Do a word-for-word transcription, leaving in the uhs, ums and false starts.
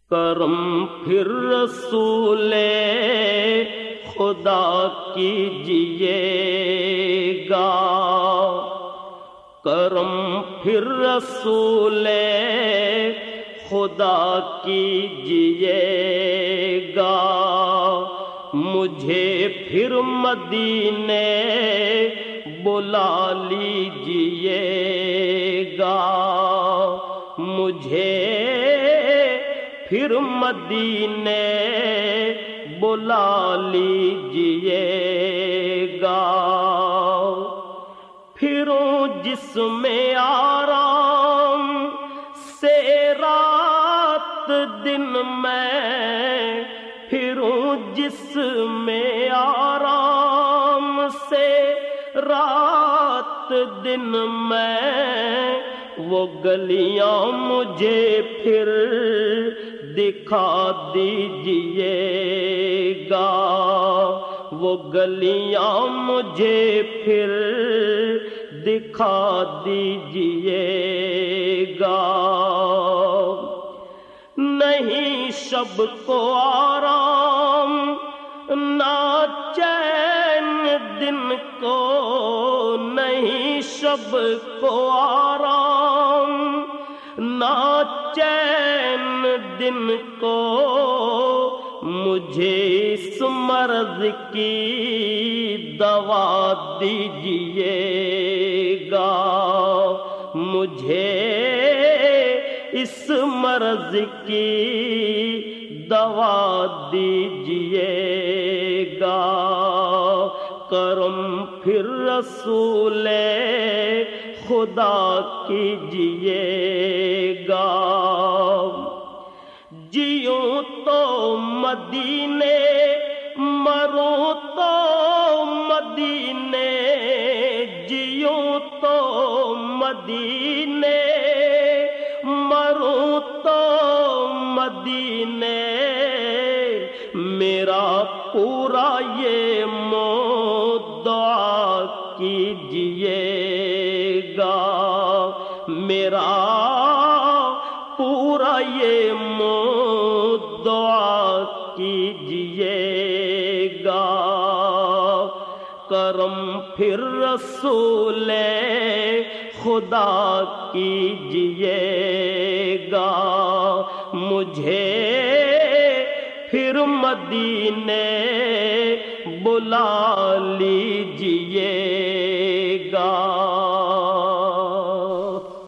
کرم پھر رسول خدا کیجیے گا، کرم پھر رسول خدا کیجیے گا، مجھے پھر مدینے بلا لیجیے گا، مجھے پھر مدینے بلا لیجیے گا، پھروں جس میں آرام سے رات دن میں، پھروں جس میں آرام سے رات دن میں، وہ گلیاں مجھے پھر دکھا دیجیے گا، وہ گلیاں مجھے پھر دکھا دیجیے گا، نہیں شب کو آرام نہ چین دن کو، نہیں شب کو آرام نہ چین دن کو، مجھے اس مرض کی دوا دیجیے گا، مجھے اس مرض کی دوا دیجیے گا، کرم پھر رسول خدا کیجیے گا، جیوں تو مدینے مروں تو مدینے، جیوں تو مدینے مروں تو مدینے، میرا پورا یہ دعا کیجیے گا، میرا پورا یہ دعا کیجیے گا، کرم پھر رسول خدا کیجیے گا، مجھے پھر مدینے بلا لیجیے